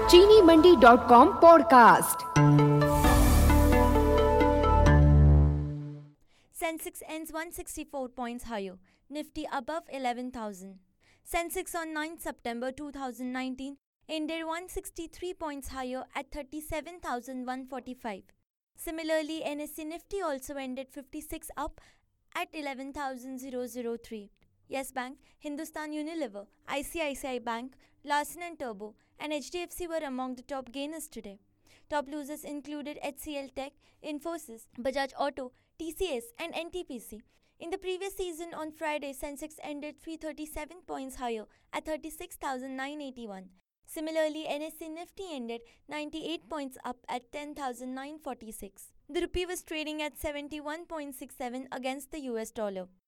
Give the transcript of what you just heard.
चीनीमंडी.com podcast. Sensex ends 164 points higher. Nifty above 11,000. Sensex on 9 September 2019 ended 163 points higher at 37,145. Similarly, NSE Nifty also ended 56 up at 11,003. Yes Bank, Hindustan Unilever, ICICI Bank, Larsen & Toubro and HDFC were among the top gainers today. Top losers included HCL Tech, Infosys, Bajaj Auto, TCS and NTPC. In the previous season on Friday, Sensex ended 337 points higher at 36,981. Similarly, NSE Nifty ended 98 points up at 10,946. The rupee was trading at 71.67 against the US dollar.